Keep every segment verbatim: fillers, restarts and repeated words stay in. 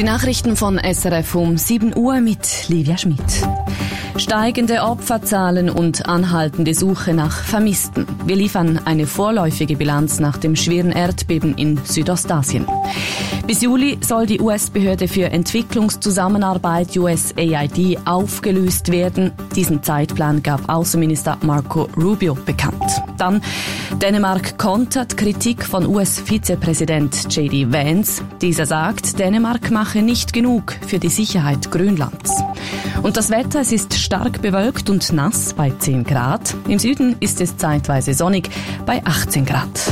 Die Nachrichten von S R F um sieben Uhr mit Livia Schmidt. Steigende Opferzahlen und anhaltende Suche nach Vermissten. Wir liefern eine vorläufige Bilanz nach dem schweren Erdbeben in Südostasien. Bis Juli soll die U S-Behörde für Entwicklungszusammenarbeit U S A I D aufgelöst werden. Diesen Zeitplan gab Außenminister Marco Rubio bekannt. Dann Dänemark kontert Kritik von U S-Vizepräsident J D Vance. Dieser sagt, Dänemark mache nicht genug für die Sicherheit Grönlands. Und das Wetter, es ist stark bewölkt und nass bei zehn Grad. Im Süden ist es zeitweise sonnig bei achtzehn Grad.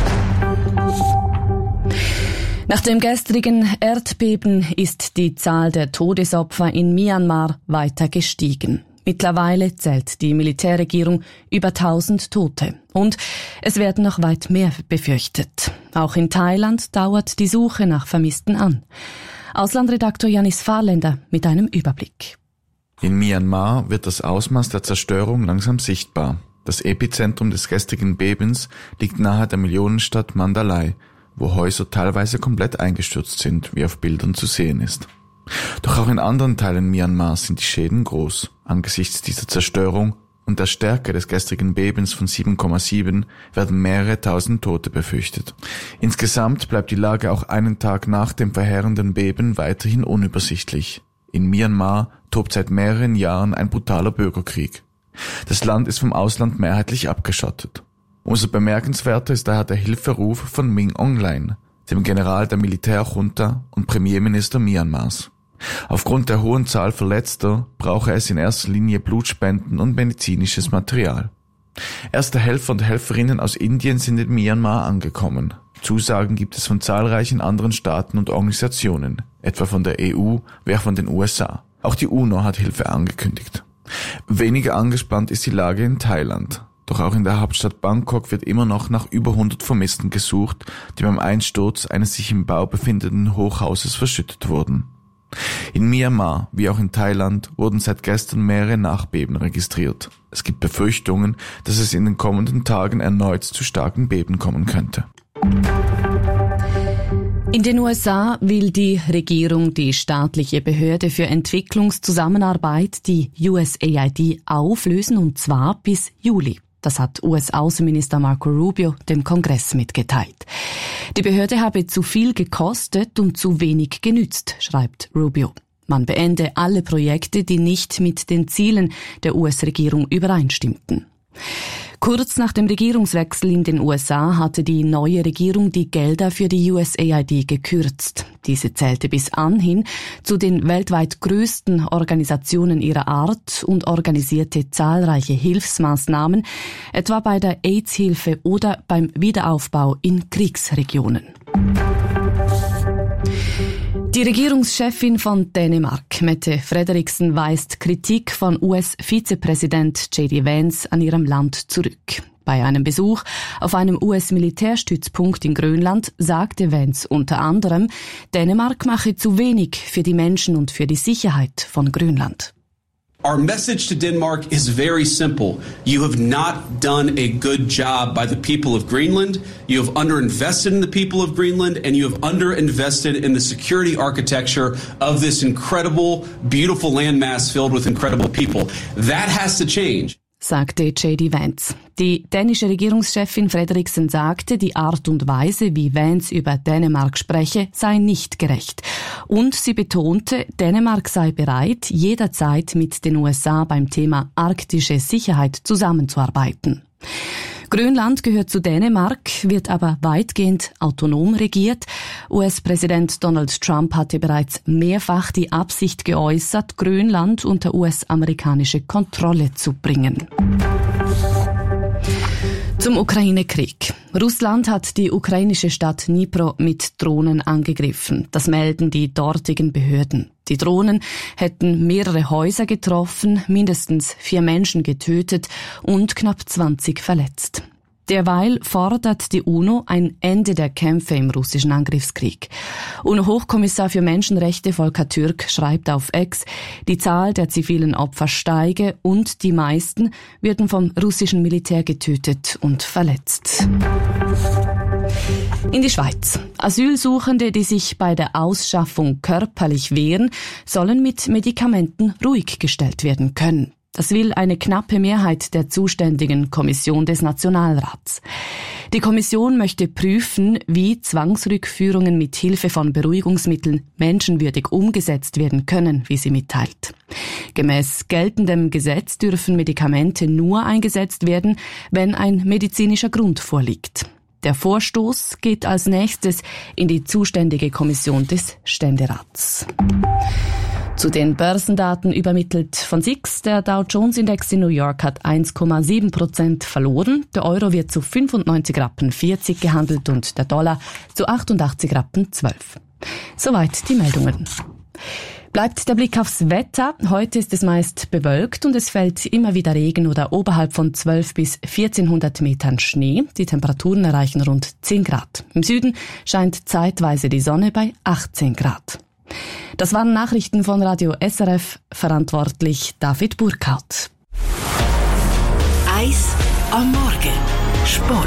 Nach dem gestrigen Erdbeben ist die Zahl der Todesopfer in Myanmar weiter gestiegen. Mittlerweile zählt die Militärregierung über tausend Tote. Und es werden noch weit mehr befürchtet. Auch in Thailand dauert die Suche nach Vermissten an. Auslandredaktor Janis Fahrländer mit einem Überblick. In Myanmar wird das Ausmaß der Zerstörung langsam sichtbar. Das Epizentrum des gestrigen Bebens liegt nahe der Millionenstadt Mandalay, wo Häuser teilweise komplett eingestürzt sind, wie auf Bildern zu sehen ist. Doch auch in anderen Teilen Myanmars sind die Schäden groß. Angesichts dieser Zerstörung und der Stärke des gestrigen Bebens von sieben Komma sieben werden mehrere tausend Tote befürchtet. Insgesamt bleibt die Lage auch einen Tag nach dem verheerenden Beben weiterhin unübersichtlich. In Myanmar tobt seit mehreren Jahren ein brutaler Bürgerkrieg. Das Land ist vom Ausland mehrheitlich abgeschottet. Umso bemerkenswerter ist daher der Hilferuf von Min Aung Hlaing, dem General der Militärjunta und Premierminister Myanmars. Aufgrund der hohen Zahl Verletzter brauche es in erster Linie Blutspenden und medizinisches Material. Erste Helfer und Helferinnen aus Indien sind in Myanmar angekommen. Zusagen gibt es von zahlreichen anderen Staaten und Organisationen, etwa von der E U wie auch von den U S A. Auch die UNO hat Hilfe angekündigt. Weniger angespannt ist die Lage in Thailand. Doch auch in der Hauptstadt Bangkok wird immer noch nach über hundert Vermissten gesucht, die beim Einsturz eines sich im Bau befindenden Hochhauses verschüttet wurden. In Myanmar wie auch in Thailand wurden seit gestern mehrere Nachbeben registriert. Es gibt Befürchtungen, dass es in den kommenden Tagen erneut zu starken Beben kommen könnte. In den U S A will die Regierung die staatliche Behörde für Entwicklungszusammenarbeit, die U S A I D, auflösen, und zwar bis Juli. Das hat U S-Außenminister Marco Rubio dem Kongress mitgeteilt. Die Behörde habe zu viel gekostet und zu wenig genützt, schreibt Rubio. Man beende alle Projekte, die nicht mit den Zielen der U S-Regierung übereinstimmten. Kurz nach dem Regierungswechsel in den U S A hatte die neue Regierung die Gelder für die U S A I D gekürzt. Diese zählte bis anhin zu den weltweit größten Organisationen ihrer Art und organisierte zahlreiche Hilfsmaßnahmen, etwa bei der AIDS-Hilfe oder beim Wiederaufbau in Kriegsregionen. Die Regierungschefin von Dänemark, Mette Frederiksen, weist Kritik von U S-Vizepräsident J D Vance an ihrem Land zurück. Bei einem Besuch auf einem U S-Militärstützpunkt in Grönland sagte Vance unter anderem, Dänemark mache zu wenig für die Menschen und für die Sicherheit von Grönland. Our message to Denmark is very simple. You have not done a good job by the people of Greenland. You have underinvested in the people of Greenland, and you have underinvested in the security architecture of this incredible, beautiful landmass filled with incredible people. That has to change, sagte J D Vance. Die dänische Regierungschefin Frederiksen sagte, die Art und Weise, wie Vance über Dänemark spreche, sei nicht gerecht. Und sie betonte, Dänemark sei bereit, jederzeit mit den U S A beim Thema arktische Sicherheit zusammenzuarbeiten. Grönland gehört zu Dänemark, wird aber weitgehend autonom regiert. U S-Präsident Donald Trump hatte bereits mehrfach die Absicht geäußert, Grönland unter U S-amerikanische Kontrolle zu bringen. Zum Ukraine-Krieg. Russland hat die ukrainische Stadt Dnipro mit Drohnen angegriffen. Das melden die dortigen Behörden. Die Drohnen hätten mehrere Häuser getroffen, mindestens vier Menschen getötet und knapp zwanzig verletzt. Derweil fordert die UNO ein Ende der Kämpfe im russischen Angriffskrieg. UNO-Hochkommissar für Menschenrechte Volker Türk schreibt auf X, die Zahl der zivilen Opfer steige und die meisten werden vom russischen Militär getötet und verletzt. In die Schweiz. Asylsuchende, die sich bei der Ausschaffung körperlich wehren, sollen mit Medikamenten ruhig gestellt werden können. Das will eine knappe Mehrheit der zuständigen Kommission des Nationalrats. Die Kommission möchte prüfen, wie Zwangsrückführungen mit Hilfe von Beruhigungsmitteln menschenwürdig umgesetzt werden können, wie sie mitteilt. Gemäß geltendem Gesetz dürfen Medikamente nur eingesetzt werden, wenn ein medizinischer Grund vorliegt. Der Vorstoß geht als nächstes in die zuständige Kommission des Ständerats. Zu den Börsendaten übermittelt von S I X. Der Dow Jones Index in New York hat eins Komma sieben Prozent verloren. Der Euro wird zu fünfundneunzig Rappen vierzig gehandelt und der Dollar zu achtundachtzig Rappen zwölf. Soweit die Meldungen. Bleibt der Blick aufs Wetter. Heute ist es meist bewölkt und es fällt immer wieder Regen oder oberhalb von zwölf bis vierzehnhundert Metern Schnee. Die Temperaturen erreichen rund zehn Grad. Im Süden scheint zeitweise die Sonne bei achtzehn Grad. Das waren Nachrichten von Radio S R F, verantwortlich David Burkhardt. Eis am Morgen. Sport.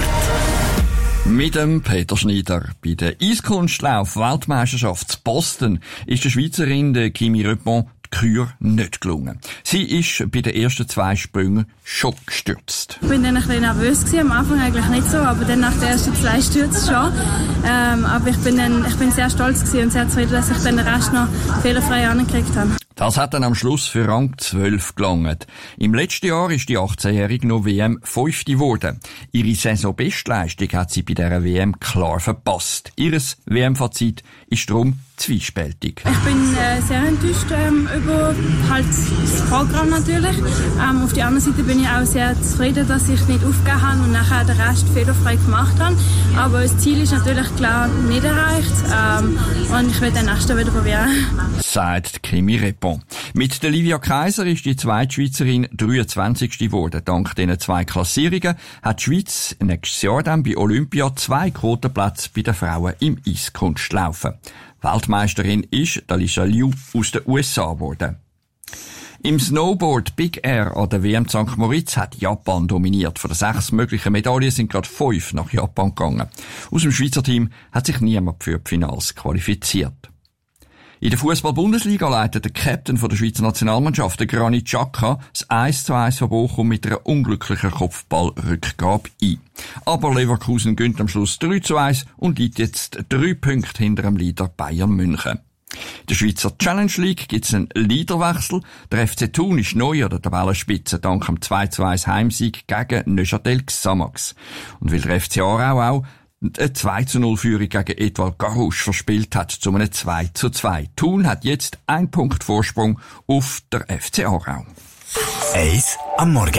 Mit dem Peter Schneider. Bei der Eiskunstlauf-Weltmeisterschaft zu Boston ist der Schweizerin der Kimi Reppon die Kür nicht gelungen. Sie ist bei den ersten zwei Sprüngen schon gestürzt. Ich war dann ein bisschen nervös gewesen, am Anfang eigentlich nicht so, aber dann nach den ersten zwei Stürzen schon. Ähm, aber ich bin, dann, ich bin sehr stolz gewesen und sehr zufrieden, dass ich dann den Rest noch fehlerfrei angekriegt habe. Das hat dann am Schluss für Rang zwölf gelangt. Im letzten Jahr ist die achtzehnjährige noch W M Fünfte geworden. Ihre Saisonbestleistung hat sie bei dieser W M klar verpasst. Ihres W M-Fazit ist darum zwiespältig. Ich bin äh, sehr enttäuscht ähm, über halt das Programm natürlich. Ähm, auf der anderen Seite bin ich auch sehr zufrieden, dass ich nicht aufgegeben habe und nachher den Rest fehlerfrei gemacht habe. Aber das Ziel ist natürlich klar nicht erreicht ähm, und ich werde den nächsten wieder probieren. Sagt Kimi Reppon. Mit der Livia Kaiser ist die zweite Schweizerin dreiundzwanzigste geworden. Dank diesen zwei Klassierungen hat die Schweiz nächstes Jahr dann bei Olympia zwei Quotenplätze bei den Frauen im Eiskunstlaufen. Weltmeisterin ist Dalisa Liu aus den U S A geworden. Im Snowboard Big Air an der W M Sankt Moritz hat Japan dominiert. Von den sechs möglichen Medaillen sind gerade fünf nach Japan gegangen. Aus dem Schweizer Team hat sich niemand für die Finals qualifiziert. In der Fußball-Bundesliga leitet der Captain der Schweizer Nationalmannschaft, der Granit Xhaka, das eins zu eins von Bochum mit einer unglücklichen Kopfballrückgabe ein. Aber Leverkusen gönnt am Schluss drei zu eins und liegt jetzt drei Punkte hinter dem Leader Bayern München. In der Schweizer Challenge League gibt es einen Leaderwechsel. Der F C Thun ist neu an der Tabellenspitze dank dem zwei zu eins Heimsieg gegen Neuchâtel Xamax. Und weil der F C Aarau auch eine zwei zu null Führung gegen Etoile Garrouche verspielt hat, zu einem zwei zu zwei. Thun hat jetzt einen Punkt Vorsprung auf der F C Aarau. Eis am Morgen.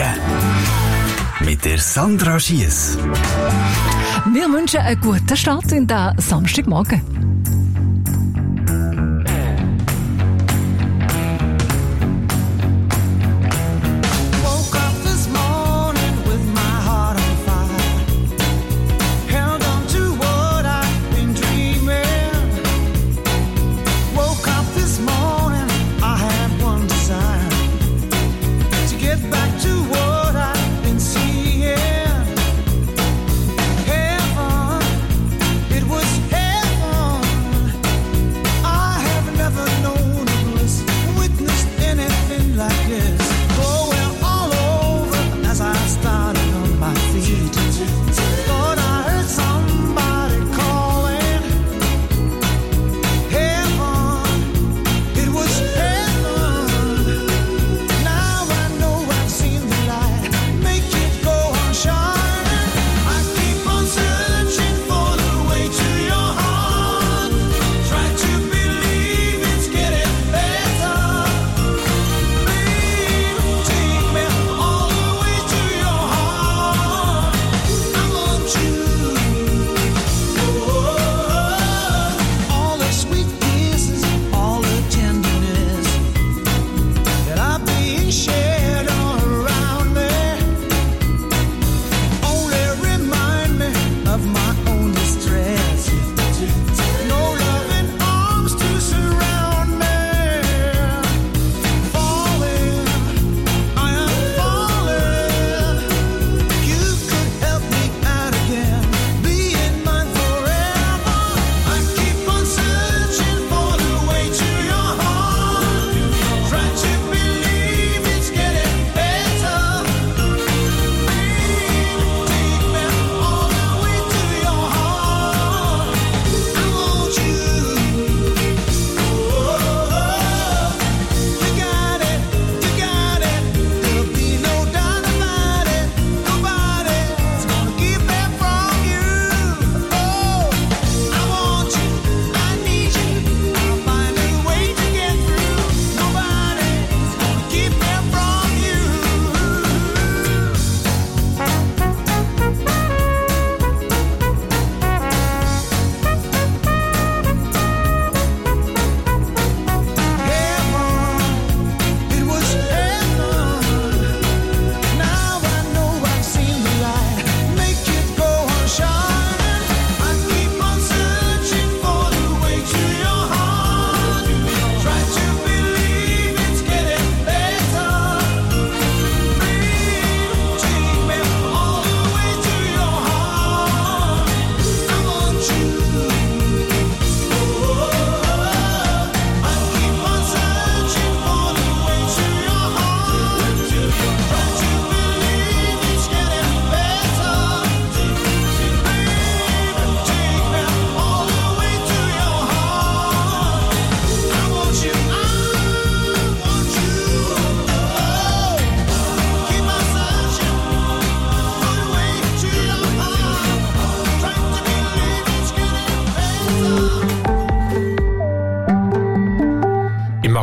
Mit der Sandra Schiess. Wir wünschen einen guten Start in den Samstagmorgen.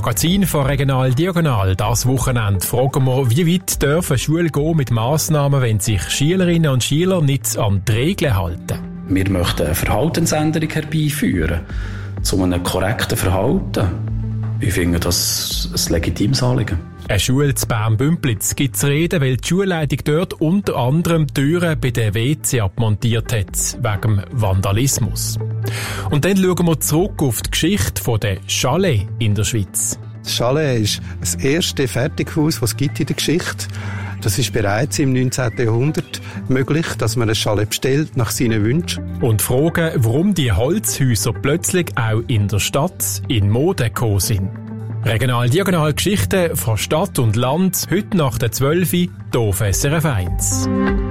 Magazin von Regional Diagonal. Das Wochenende fragen wir, wie weit dürfen Schulen gehen mit Massnahmen, wenn sich Schülerinnen und Schüler nicht an die Regeln halten. Wir möchten eine Verhaltensänderung herbeiführen, zu einem korrekten Verhalten. Ich finde das ein legitimes Anliegen. Eine Schule zu Bern-Bümplitz gibt es Reden, weil die Schulleitung dort unter anderem Türen bei den W C abmontiert hat, wegen Vandalismus. Und dann schauen wir zurück auf die Geschichte der Chalets in der Schweiz. Das Chalet ist das erste Fertighaus, das es gibt in der Geschichte. Das ist bereits im neunzehnten Jahrhundert möglich, dass man ein Chalet bestellt nach seinen Wünschen. Und fragen, warum die Holzhäuser plötzlich auch in der Stadt in Mode gekommen sind. Regional Diagonal Geschichten von Stadt und Land, heute nach der zwölf Uhr, hier auf S R F eins.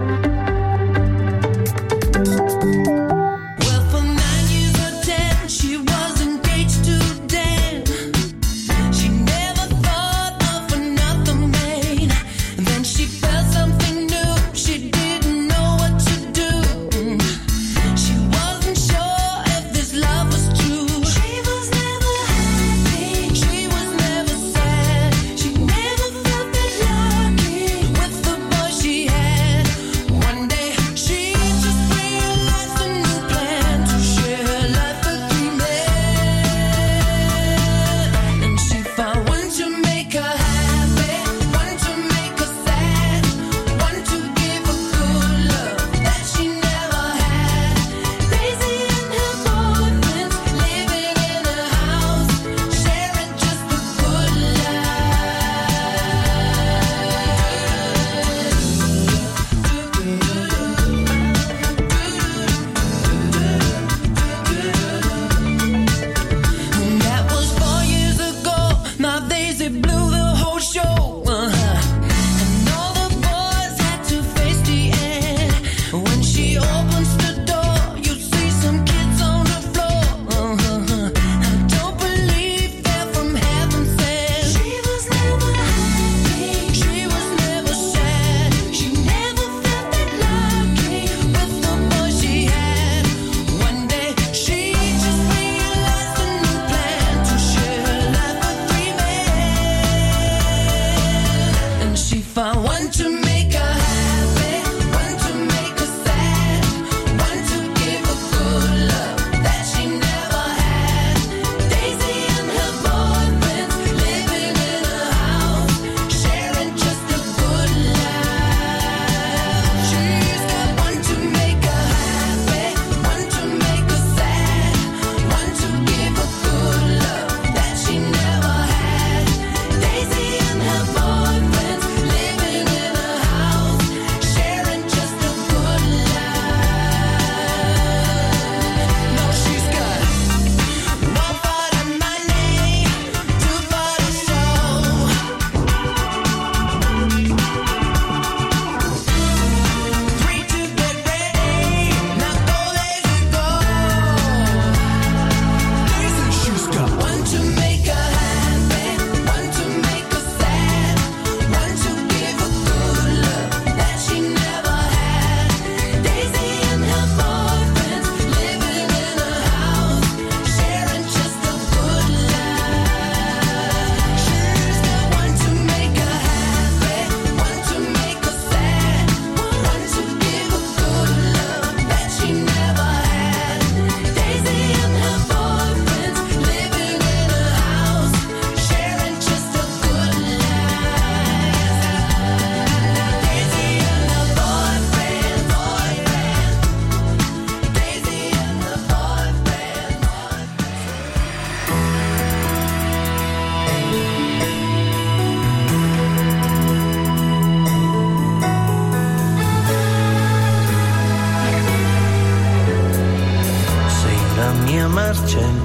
marcia in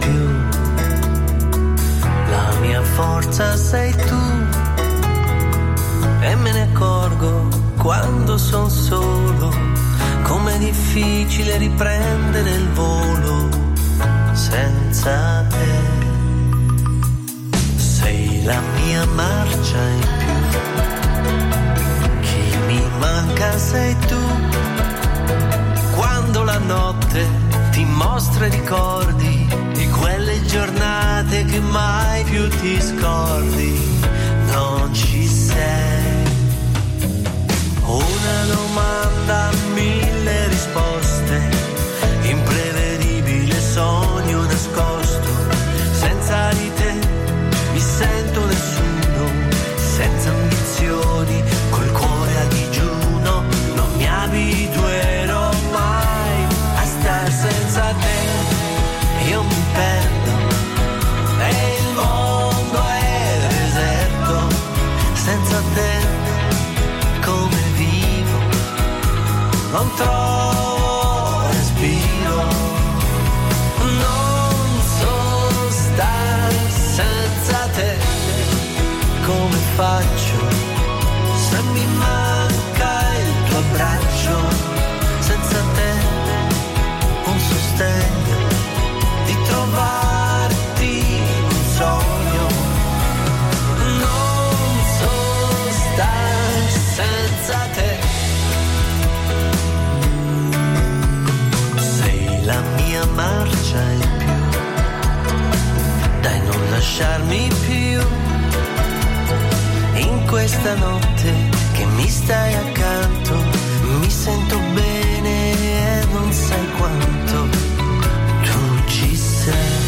più, la mia forza sei tu, e me ne accorgo quando son solo, com'è difficile riprendere il volo senza te. Sei la mia marcia in più, chi mi manca sei tu, quando la notte ti mostra i ricordi di quelle giornate che mai più ti scordi, non ci sei. Una domanda, mille risposte, imprevedibile sogno nascosto. Senza di te mi sento nessuno, senza ambizioni, col cuore a digiuno. Non mi abituerò mai a star senza te, io mi perdo e il mondo è deserto. Senza te come vivo, non trovo respiro. Non so stare senza te, come faccio se mi manca il tuo abbraccio? Senza te un sostegno, di trovarti un sogno. Non so stare senza te. Sei la mia marcia in più, dai non lasciarmi più. In questa notte che mi stai accanto, mi sento bene e non sai quanto tu ci sei.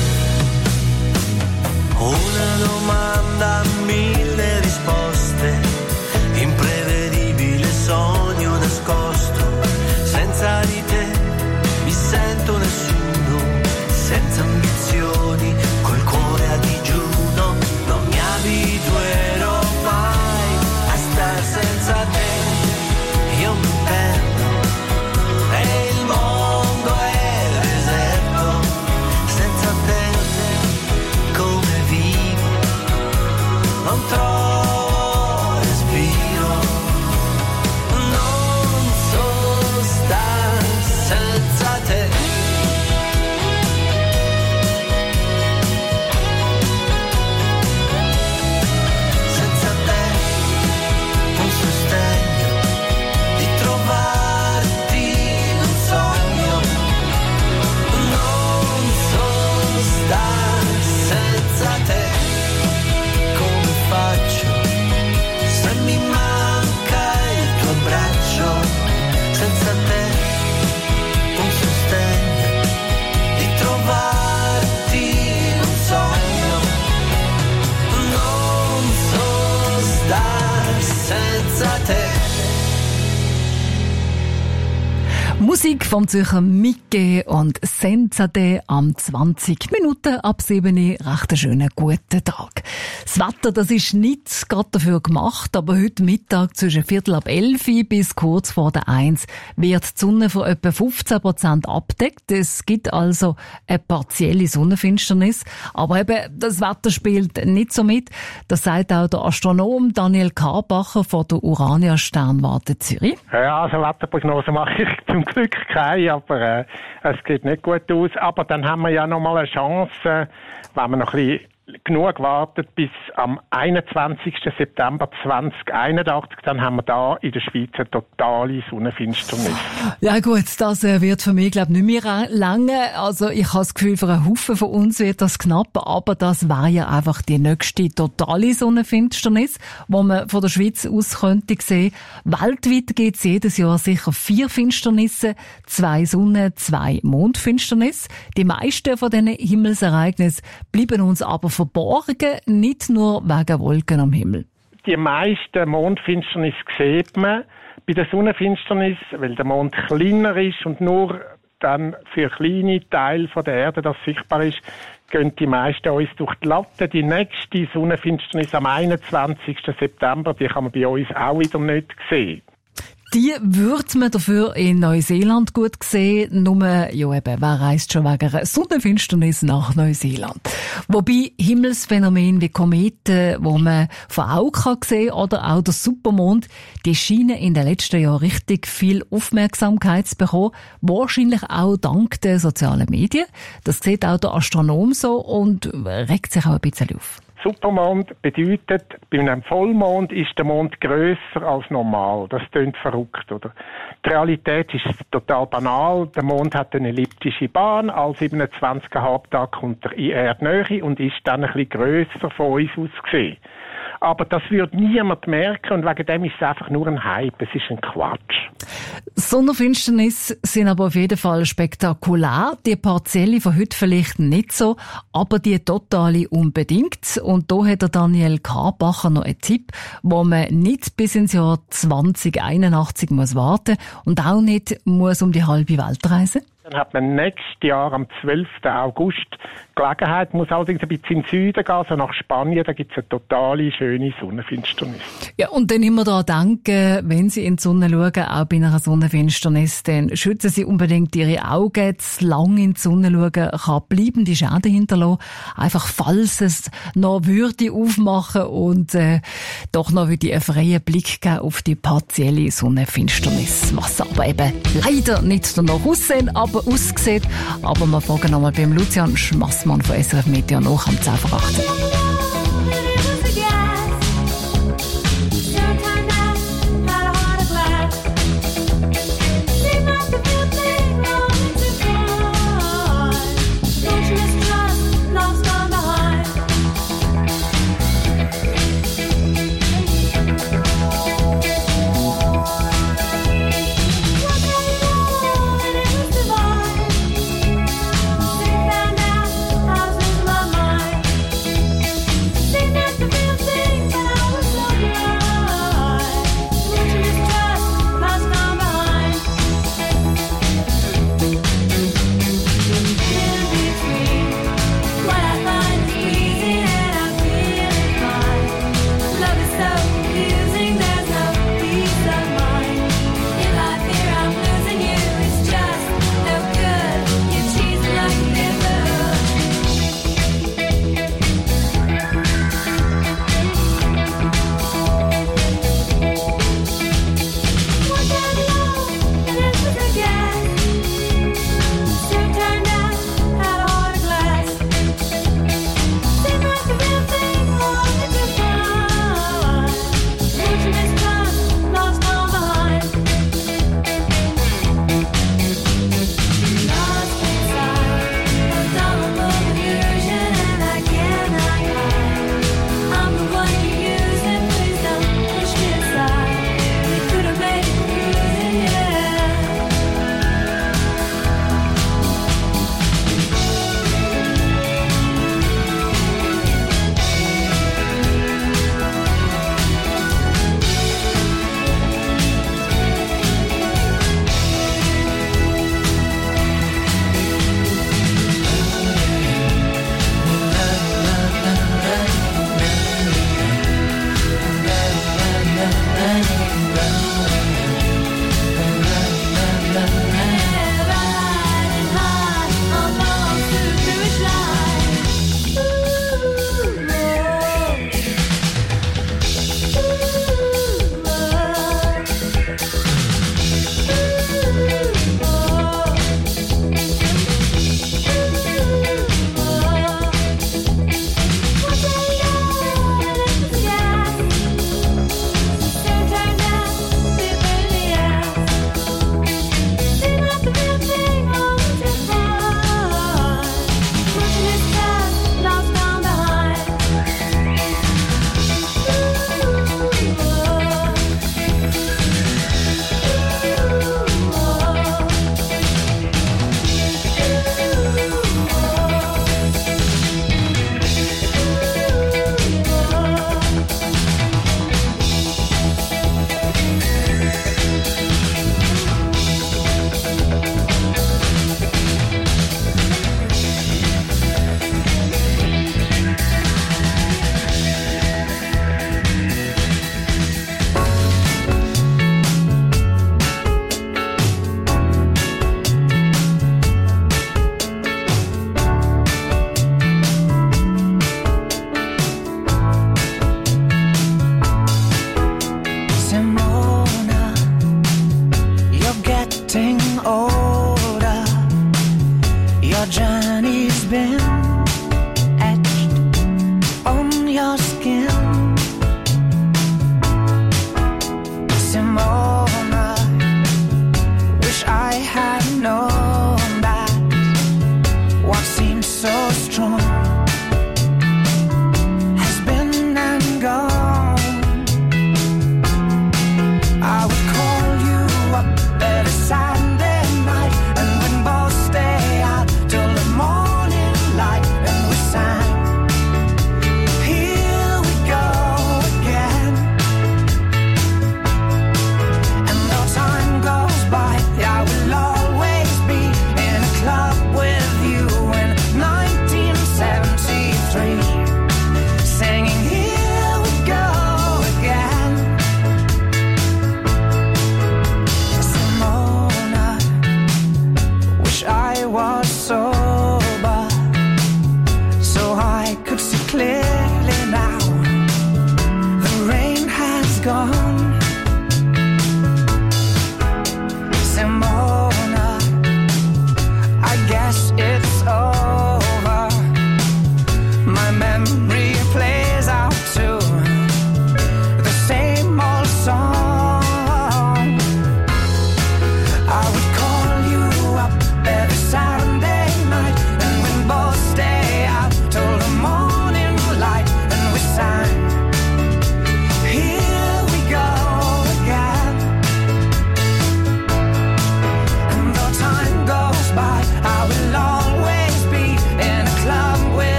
Una domanda, mille risposte, imprevedibile sogno nascosto. Senza di te mi sento nessuno, senza ambizioni, col cuore a digiuno. Non mi abituerò mai a star senza te, io mi perdo e il mondo è deserto. Senza te come vivo, non trovo respiro. Non so star senza te. Senza te un sostegno, di trovarti un sogno. Non so stare senza te, come faccio se mi manca il tuo abbraccio? Senza te un sostegno, di trovarti un sogno. Non so stare senza te. Musik vom Zürcher Micke und Senzade am zwanzig Minuten ab sieben Uhr. Recht einen schönen guten Tag. Das Wetter, das ist nicht gerade dafür gemacht, aber heute Mittag zwischen Viertel ab elf bis kurz vor der eins wird die Sonne von etwa fünfzehn Prozent abdeckt. Es gibt also eine partielle Sonnenfinsternis, aber eben das Wetter spielt nicht so mit. Das sagt auch der Astronom Daniel Karbacher von der Urania Sternwarte Zürich. Ja, also Wetterprognose mache ich zum Glück keine, aber äh, es geht nicht gut aus. Aber dann haben wir ja noch mal eine Chance, äh, wenn wir noch ein bisschen genug wartet bis am einundzwanzigsten September zweitausendeinundachtzig, dann haben wir da in der Schweiz eine totale Sonnenfinsternis. Ja gut, das äh, wird für mich glaube ich nicht mehr lange. Also ich habe das Gefühl, für einen Haufen von uns wird das knapp, aber das war ja einfach die nächste totale Sonnenfinsternis, die man von der Schweiz aus könnte sehen. Weltweit gibt es jedes Jahr sicher vier Finsternisse, zwei Sonnen-, zwei Mondfinsternisse. Die meisten von diesen Himmelsereignissen bleiben uns aber verborgen, nicht nur wegen Wolken am Himmel. Die meisten Mondfinsternis sieht man bei der Sonnenfinsternis, weil der Mond kleiner ist und nur dann für kleine Teile von der Erde das sichtbar ist, gehen die meisten uns durch die Latte. Die nächste Sonnenfinsternis am einundzwanzigsten September, die kann man bei uns auch wieder nicht sehen. Die würde man dafür in Neuseeland gut sehen, nur, ja eben, wer reist schon wegen einer Sonnenfinsternis nach Neuseeland. Wobei Himmelsphänomene wie Kometen, wo man von Augen kann sehen, oder auch der Supermond, die scheinen in den letzten Jahren richtig viel Aufmerksamkeit zu bekommen, wahrscheinlich auch dank der sozialen Medien. Das sieht auch der Astronom so und regt sich auch ein bisschen auf. Supermond bedeutet, bei einem Vollmond ist der Mond grösser als normal. Das klingt verrückt, oder? Die Realität ist total banal. Der Mond hat eine elliptische Bahn. Alle siebenundzwanzig Komma fünf Tage kommt er in Erdnähe und ist dann ein bisschen grösser von uns aus gesehen. Aber das würde niemand merken und wegen dem ist es einfach nur ein Hype. Es ist ein Quatsch. Sonnenfinsternisse sind aber auf jeden Fall spektakulär. Die partielle von heute vielleicht nicht so, aber die totale unbedingt. Und da hat der Daniel Karbacher noch einen Tipp, wo man nicht bis ins Jahr zwanzig einundachtzig muss warten und auch nicht muss um die halbe Welt reisen. Dann hat man nächstes Jahr am zwölften August Gelegenheit, muss allerdings ein bisschen in den Süden gehen, also nach Spanien, da gibt es eine totale schöne Sonnenfinsternis. Ja, und dann immer daran denken, wenn Sie in die Sonne schauen, auch bei einer Sonnenfinsternis, dann schützen Sie unbedingt Ihre Augen. Zu lang in die Sonne schauen kann bleibende Schäden hinterlassen. Einfach, falls es noch würde aufmachen und äh, doch noch würde einen freien Blick geben auf die partielle Sonnenfinsternis. Was aber eben leider nicht danach aussehen, aber aussieht. Aber wir fragen nochmal beim Lucian Schmassmann von S R F Meteo nach am zehn vor acht.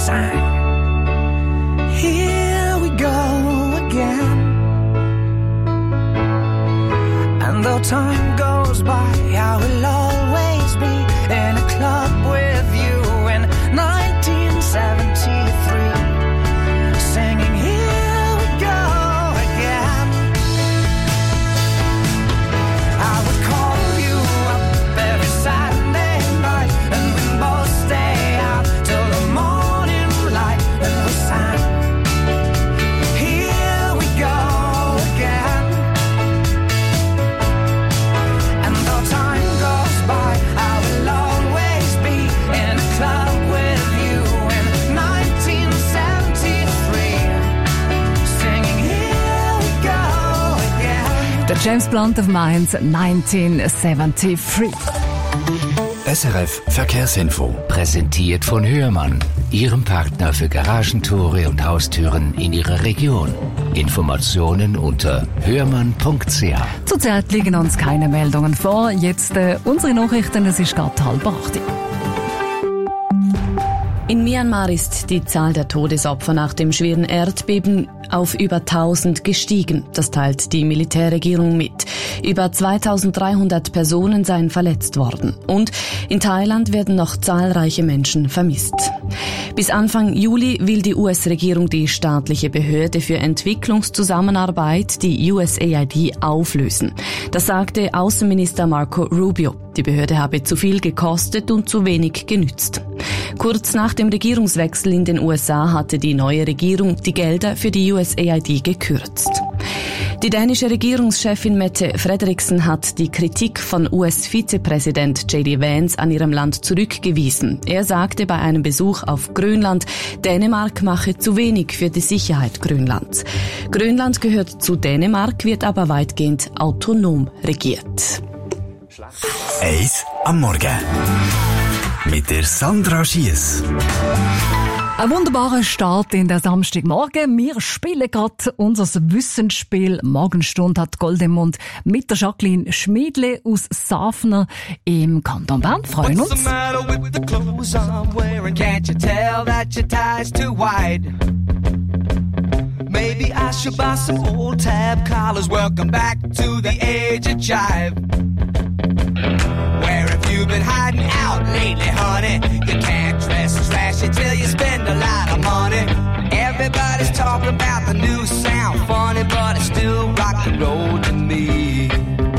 sang, here we go again. And though time goes by, I will always be in a club with you in nineteen seventy-three, singing here we go again. I would call you up every Saturday night, and we both stay out till the morning light, and we sang, here we go again. And though time goes by, I will always be in a club with you in nineteen seventy-three, singing here we go again. Der James Blunt of Mainz neunzehnhundertdreiundsiebzig. S R F Verkehrsinfo. Präsentiert von Hörmann, Ihrem Partner für Garagentore und Haustüren in Ihrer Region. Informationen unter hörmann punkt c h. Zurzeit liegen uns keine Meldungen vor. Jetzt äh, unsere Nachrichten, es ist gerade halb acht. In Myanmar ist die Zahl der Todesopfer nach dem schweren Erdbeben auf über tausend gestiegen. Das teilt die Militärregierung mit. Über zweitausenddreihundert Personen seien verletzt worden. Und in Thailand werden noch zahlreiche Menschen vermisst. Bis Anfang Juli will die U S-Regierung die staatliche Behörde für Entwicklungszusammenarbeit, die U S A I D, auflösen. Das sagte Außenminister Marco Rubio. Die Behörde habe zu viel gekostet und zu wenig genützt. Kurz nach dem Regierungswechsel in den U S A hatte die neue Regierung die Gelder für die U S A I D gekürzt. Die dänische Regierungschefin Mette Frederiksen hat die Kritik von U S-Vizepräsident J D Vance an ihrem Land zurückgewiesen. Er sagte bei einem Besuch auf Grönland, Dänemark mache zu wenig für die Sicherheit Grönlands. Grönland gehört zu Dänemark, wird aber weitgehend autonom regiert. Eis am Morgen. Mit der Sandra Schiess. Ein wunderbarer Start in der Samstagmorgen. Wir spielen gerade unser Wissensspiel. Morgenstunde hat Goldemund mit der Jacqueline Schmiedle aus Safner im Kanton Bern. Freuen uns. What's the matter with the clothes I'm wearing? Can't you tell that your tie's too wide? Maybe I should buy some old tab collars. Welcome back to the age of jive. Where have you been hiding out lately, honey? You can't dress trashy till you spend a lot of money. Everybody's talking about the new sound, funny, but it's still rock and roll to me.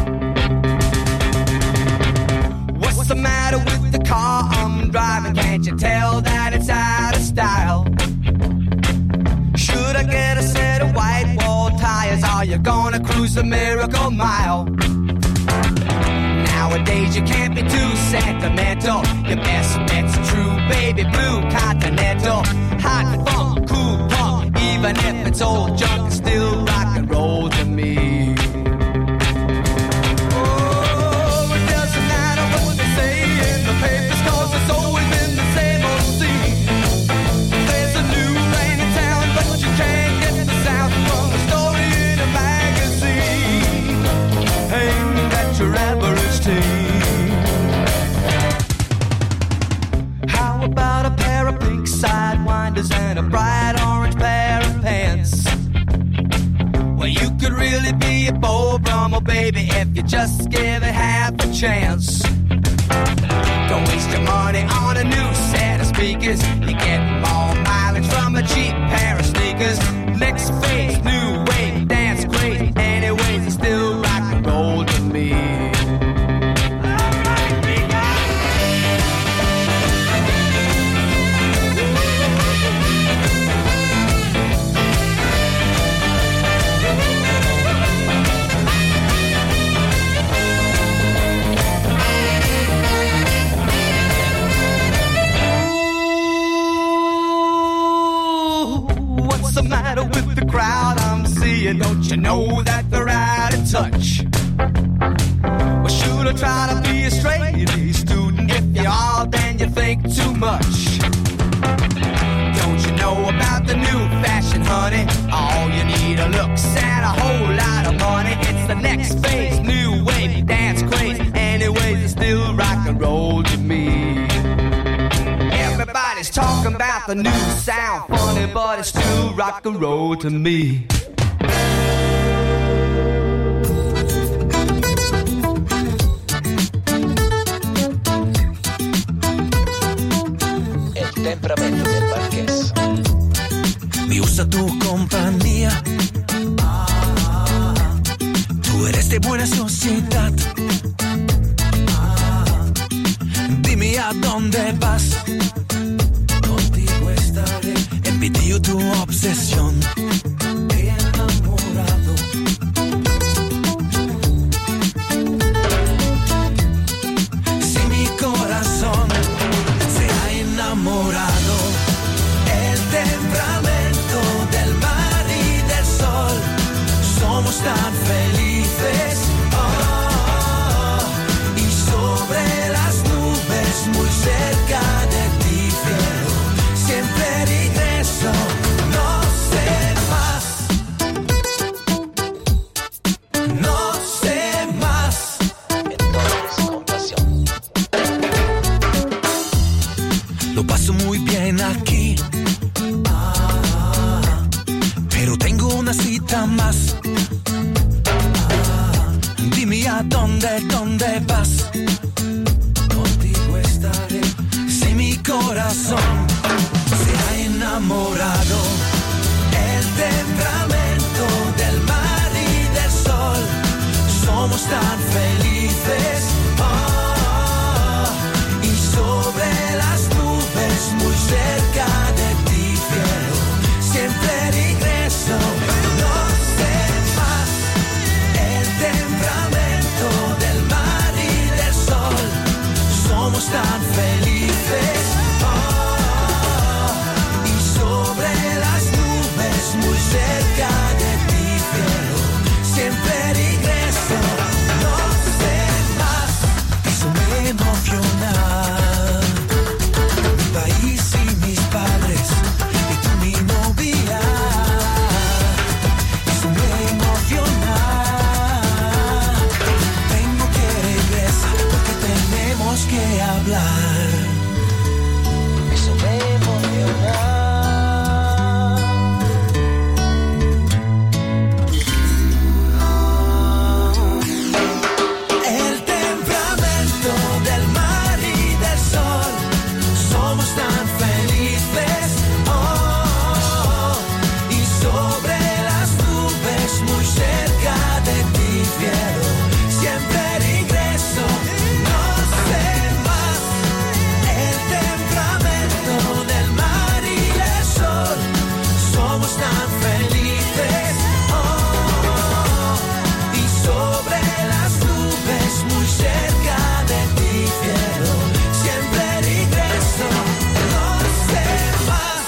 What's the matter with the car I'm driving? Can't you tell that it's out of style? Should I get a set of white wall tires? Are you gonna cruise the Miracle Mile? Nowadays you can't be too sentimental. Your best bet's true baby blue Continental. Hot funk, cool punk, even if it's old junk, it's still rock and roll to me. Oh, it doesn't matter what they say in the papers, 'cause it's always been the same old scene. There's a new rain in town, but you can't get the sound from a story in a magazine. Aimed at your average teen. How about a pair of pink sidewinders and a bright orange pair of pants? Well, you could really be a Beau Brummel, baby, if you just give it half a chance. Don't waste your money on a new set of speakers. You get more mileage from a cheap pair of sneakers. Next phase, new wave, dance crazy. Anyways, it's still rock and roll to me. What's the matter with the crowd I'm seeing? Don't you know that they're out of touch? Well, should I try to be a straight A student? If you are, then you think too much. Don't you know about the new fashion, honey? All you need are looks and a whole lot of money. It's the next phase, new wave, dance craze. Anyways, it's still rock and roll to me. Everybody's talking about like a new sound. Funny, but it's still rock and roll to me. El temperamento del Marqués. Me gusta tu compañía. Tú eres de buena sociedad. Dime a dónde vas. Contigo estaré. He pedido tu obsesión. He enamorado. Si mi corazón se ha enamorado, el temperamento del mar y del sol, somos tan felices. Oh, y sobre las nubes, muy cerca de ti, fiero, siempre regreso. No sé más, no sé más. Entonces, compasión. Lo paso muy bien aquí, ah, pero tengo una cita más. Ah, dime a dónde, dónde vas. Contigo estaré. Si mi corazón se ha enamorado, el temperamento del mar y del sol, somos tan felices. Oh, y sobre las nubes, muy cerca de ti, fiero, siempre regreso. No sé más, el temperamento del mar y del sol, somos tan felices. Oh, y sobre las nubes, muy cerca de ti, fiero, siempre regreso. No sé más, eso me emociona. Mi país y mis padres, y tú mi novia. Eso me emociona. Tengo que regresar porque tenemos que hablar. Eso me emociona. El temperamento del mar y del sol, somos tan felices. Oh, y sobre las nubes, muy cerca de ti, fiero, siempre regreso. No sé más, el temperamento del mar y del sol, somos tan felices. Oh, y sobre las nubes, muy cerca de ti, fiero, siempre regreso. No sé más.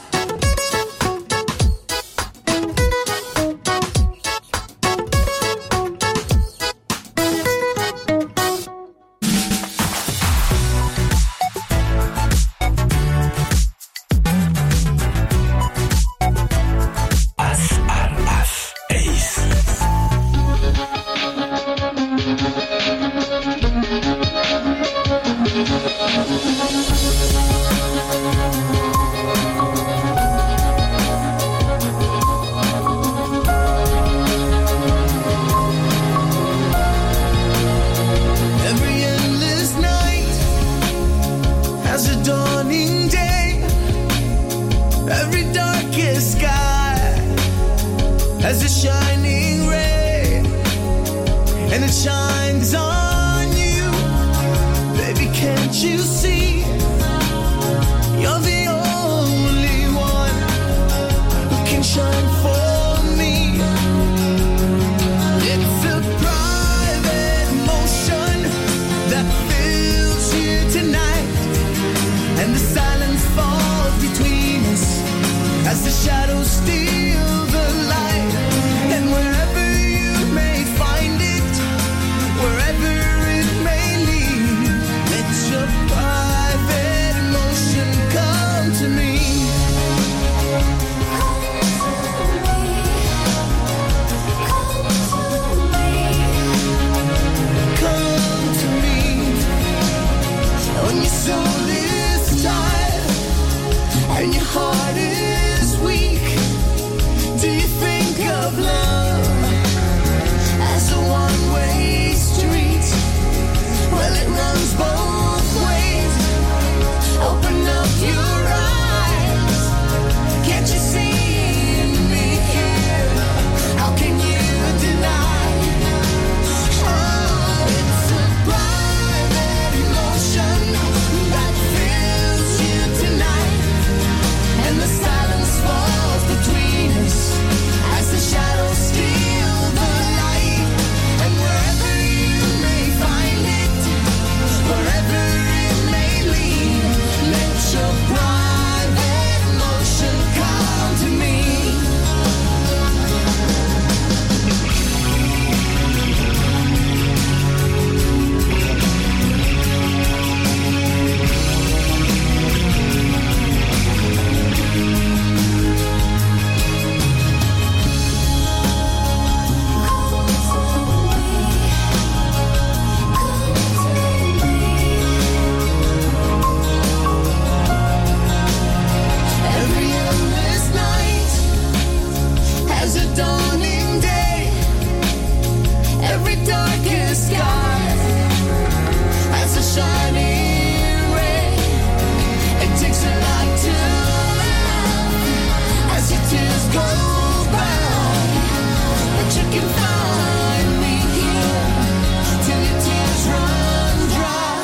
As ar as eis. Every endless night has a dawning day. Every darkest sky has a shining ray, and it shines on you. Baby, can't you see? You're the only one who can shine for me. It's a private motion that fills you tonight, and the silence falls between us as the shadows steal the light. And wherever you may find it, wherever it may lead, let your private shining ray. It takes a lot to laugh as your tears go by, but you can find me here till your tears run dry.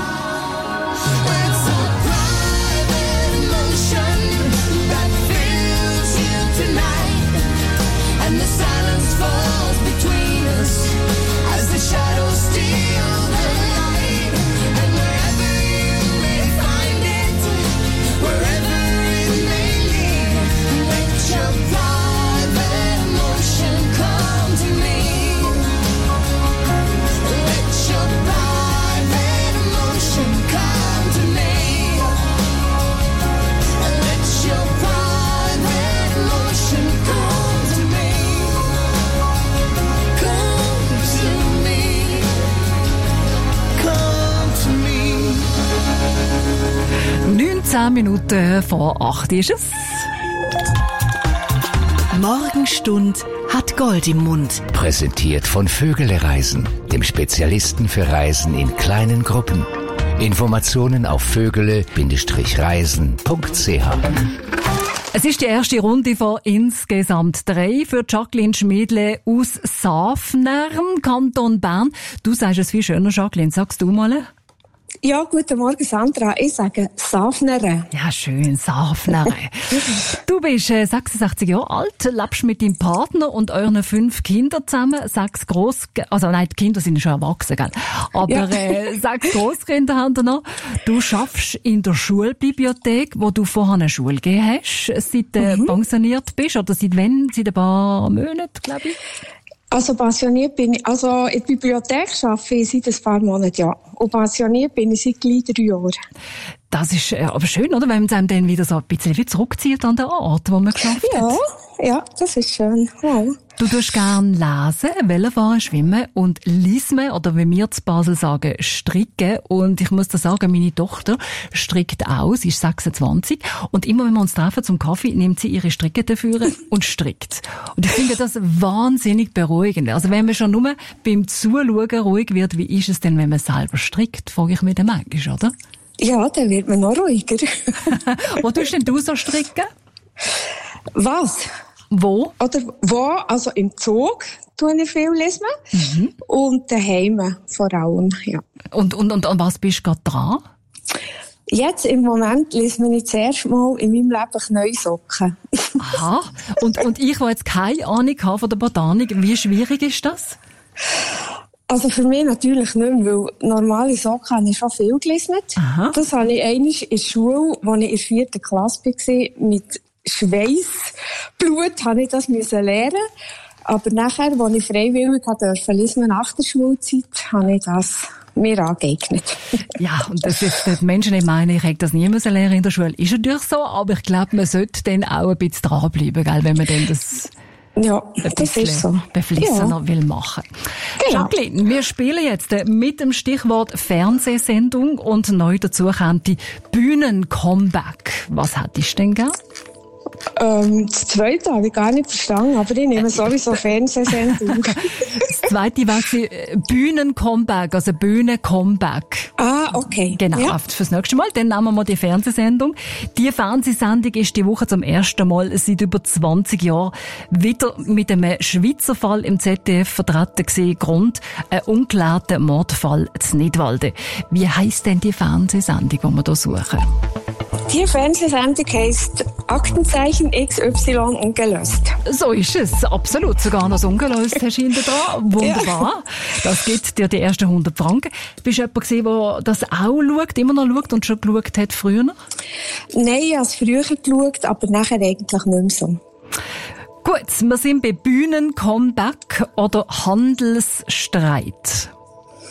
It's a private emotion that fills you tonight, and the silence falls between us as the shadows steal the light. And wherever you may find it, wherever it may lead, let your private emotion come to me. Let your private emotion come to me. Let your private emotion come to me. Come to me. Come to me. neunzehn Minuten vor acht ist es. Morgenstund hat Gold im Mund. Präsentiert von Vögele Reisen, dem Spezialisten für Reisen in kleinen Gruppen. Informationen auf vögele Reisen punkt c h. Es ist die erste Runde von insgesamt drei für Jacqueline Schmiedle aus Safnern, Kanton Bern. Du sagst es viel schöner, Jacqueline. Sagst du mal? Ja, guten Morgen, Sandra. Ich sage Safnere. Ja, schön, Safnere. Du bist äh, sechsundsechzig Jahre alt, lebst mit deinem Partner und euren fünf Kindern zusammen. Sechs Gross, also nein, die Kinder sind schon erwachsen, gell? Aber Ja. äh, sechs Grosskinder haben wir noch. Du schaffst in der Schulbibliothek, wo du vorher eine Schule gegeben hast, seit du äh, pensioniert bist, oder seit wann? Seit ein paar Monaten, glaube ich. Also pensioniert bin ich, also in der Bibliothek arbeite ich seit ein paar Monaten, ja. Und pensioniert bin ich seit gleich drei Jahren. Das ist äh, aber schön, oder? Wenn man einem dann wieder so ein bisschen wie zurückzieht an den Ort, wo man geschafft Ja, hat. ja, das ist schön. Wow. Du tust gern lesen, Velofahren, schwimmen und lismen, oder wie wir zu Basel sagen, stricken. Und ich muss dir sagen, meine Tochter strickt auch, sie ist sechsundzwanzig. Und immer wenn wir uns treffen zum Kaffee, nimmt sie ihre Stricke dafür und strickt. Und ich finde das wahnsinnig beruhigend. Also wenn man schon nur beim Zuschauen ruhig wird, wie ist es denn, wenn man selber strickt, frage ich mich dann manchmal, oder? Ja, dann wird man noch ruhiger. Wo tust denn du so stricken? Was? Wo? Oder wo? Also im Zug tue ich viel lesen. Mhm. Und daheim vor allem, ja. Und, und, und an was bist du gerade dran? Jetzt im Moment lese ich zuerst mal in meinem Leben neue Socken. Aha. Und, und ich, die jetzt keine Ahnung habe von der Botanik, wie schwierig ist das? Also für mich natürlich nicht mehr, weil normale Socken habe ich schon viel gelesen. Aha. Das habe ich einmal in der Schule, als ich in der vierten Klasse war, mit Schweißblut habe ich das müssen lernen. Aber nachher, als ich freiwillig durfte lesen nach der Schulzeit, habe ich das mir angeeignet. Ja, und das ist, die Menschen, die meinen, ich hätte das nie müssen lernen in der Schule, ist natürlich so, aber ich glaube, man sollte dann auch ein bisschen dranbleiben, gell, wenn man dann das ja, das ist so. beflissener Ja. will machen. Genau. Jacqueline, wir spielen jetzt mit dem Stichwort Fernsehsendung und neu dazu kommt die Bühnen-Comeback. Was hättest du denn gern? Ähm, das zweite habe ich gar nicht verstanden, aber ich nehme sowieso Fernsehsendung. Das zweite war Bühnen-Comeback, also Bühnen-Comeback. Ah, okay. Genau, Ja. fürs nächste Mal. Dann nehmen wir mal die Fernsehsendung. Die Fernsehsendung ist die Woche zum ersten Mal seit über zwanzig Jahren wieder mit einem Schweizer Fall im Z D F vertreten gewesen. Grund, ein ungeklärter Mordfall in Nidwalden. Wie heisst denn die Fernsehsendung, die wir hier suchen? Die Fernsehsendung heisst Aktenzeichen X Y ungelöst. So ist es, absolut. Sogar noch das ungelöst hast du hinten dran. Wunderbar. Das gibt dir die ersten hundert Franken. Bist du jemand gewesen, der das auch schaut, immer noch schaut und schon geschaut hat früher? Nein, ich habe es früher geschaut, aber nachher eigentlich nicht mehr so. Gut, wir sind bei Bühnen-Comeback oder Handelsstreit.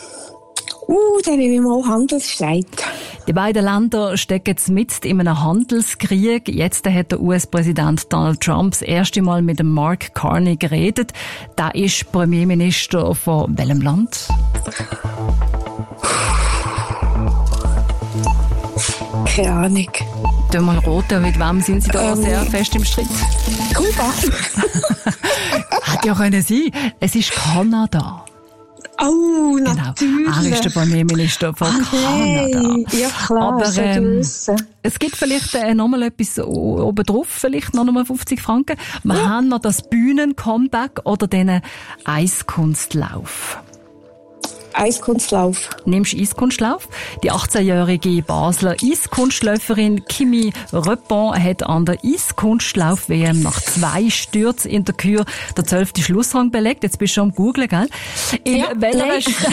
Uh, dann nehme ich mal Handelsstreit. Die beiden Länder stecken jetzt mit in einem Handelskrieg. Jetzt hat der U S-Präsident Donald Trump das erste Mal mit dem Mark Carney geredet. Der ist Premierminister von welchem Land? Keine Ahnung. Tu mal roten, mit wem sind Sie da Ähm, sehr fest im Streit? Kuba. Hat ja können sein. Es ist Kanada. Oh, natürlich. Genau. Er ist der Premierminister von ah, Kanada. Nein. Ja klar, aber ähm, es gibt vielleicht äh, noch mal etwas oben drauf, vielleicht noch mal fünfzig Franken. Wir ja. haben noch das Bühnen-Comeback oder den Eiskunstlauf. Eiskunstlauf. Nimmst du Eiskunstlauf? Die achtzehnjährige Basler Eiskunstläuferin Kimi Reppon hat an der Eiskunstlauf-W M nach zwei Stürzen in der Kür den zwölften Schlussrang belegt. Jetzt bist du schon am Googlen, gell? In, ja, welcher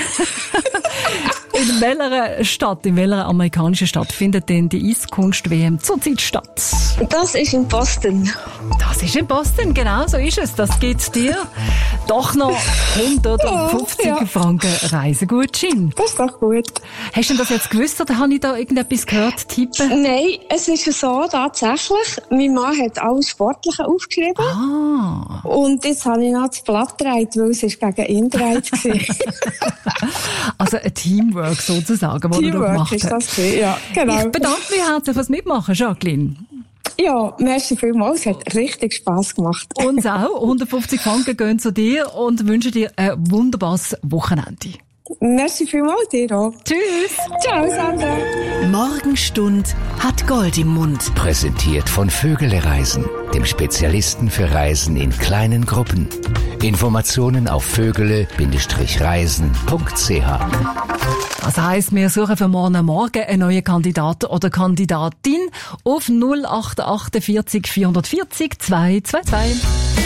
in welcher Stadt, in welcher amerikanischen Stadt findet denn die Eiskunst-W M zurzeit statt? Das ist in Boston. Das ist in Boston, genau so ist es. Das gibt dir doch noch hundertfünfzig ja, ja. Franken Reisegutschein. Das ist doch gut. Hast du denn das jetzt gewusst oder habe ich da irgendetwas gehört, tippen? Nein, es ist so tatsächlich. Mein Mann hat alles Sportliche aufgeschrieben. Ah. Und jetzt habe ich noch das Blatt gedreht, weil es ist gegen ihn gedreht war. Also ein Teamwork sozusagen, das Teamwork du gemacht hast. Ist das, ja, genau. Ich bedanke mich herzlich fürs Mitmachen, Jacqueline. Ja, merci vielmals. Es hat richtig Spass gemacht. Uns auch. hundertfünfzig Franken gehen zu dir und wünsche dir ein wunderbares Wochenende. Merci vielmals, dir auch. Tschüss. Ciao, Sandra. Morgenstund hat Gold im Mund. Präsentiert von Vögele Reisen, dem Spezialisten für Reisen in kleinen Gruppen. Informationen auf vögele Reisen punkt c h. Das heisst, wir suchen für morgen Morgen einen neuen Kandidaten oder Kandidatin auf null acht achtundvierzig vierhundertvierzig zweihundertzweiundzwanzig.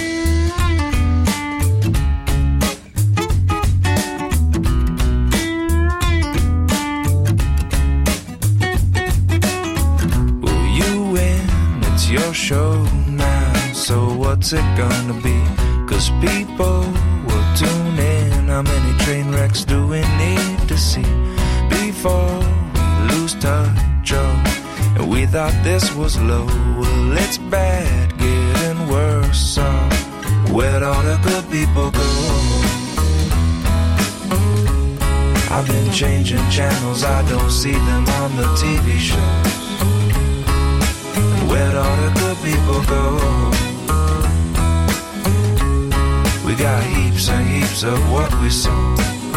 Your show now, so what's it gonna be? Cause people will tune in. How many train wrecks do we need to see before we lose touch? Oh, and we thought this was low. Well, it's bad, getting worse. So where'd all the good people go? I've been changing channels, I don't see them on the T V shows. Where'd all the good people go? We got heaps and heaps of what we sow.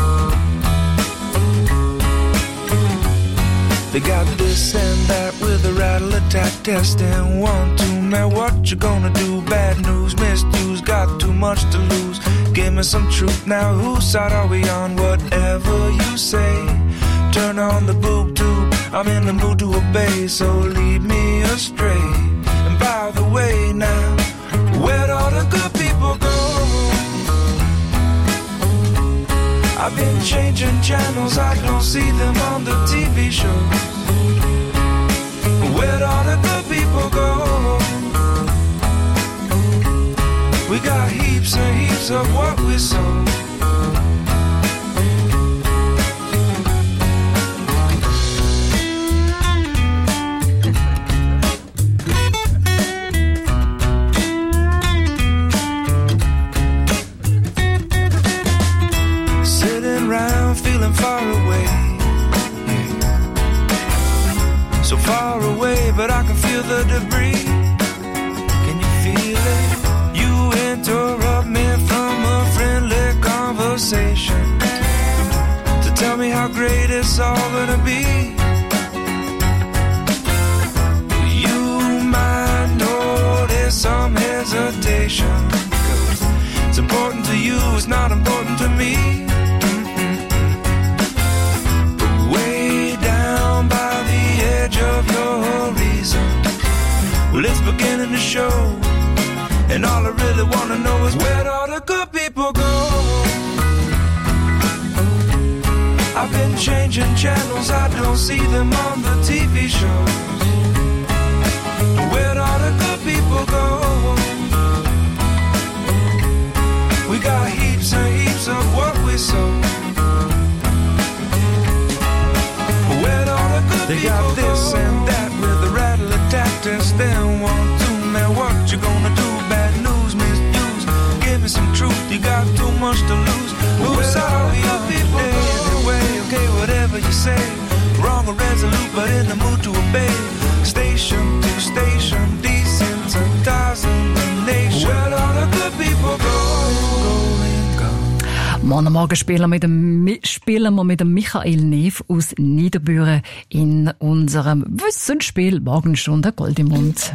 They got this and that with a rattle attack testing. One, two, man, what you gonna do? Bad news, misuse, got too much to lose. Give me some truth now, whose side are we on? Whatever you say, turn on the boob tube. I'm in the mood to obey, so lead me astray. And by the way now, where'd all the good people go? I've been changing channels, I don't see them on the T V shows. Where'd all the good people go? We got heaps and heaps of what we sow. Feeling far away, so far away, but I can feel the debris. Can you feel it? You interrupt me from a friendly conversation to tell me how great it's all gonna be. You might notice some hesitation, 'cause it's important to you, it's not important to me. Of your reason, well, it's beginning to show, and all I really wanna know is where'd all the good people go? I've been changing channels, I don't see them on the T V shows. Where'd all the good people go? We got heaps and heaps of what we sow. They got this and that with a rattle attack test. Then one, two, man, what you gonna do? Bad news, misuse. Give me some truth, you got too much to lose. Who's all you people anyway? Okay, whatever you say. Wrong or resolute, but in the mood to obey. Station to station, desensitizing the nation. Where all the good people go? Morgen Morgen spielen wir mit dem, spielen wir mit dem Michael Neff aus Niederbüren in unserem Wissensspiel Morgenstunde Gold im Mund.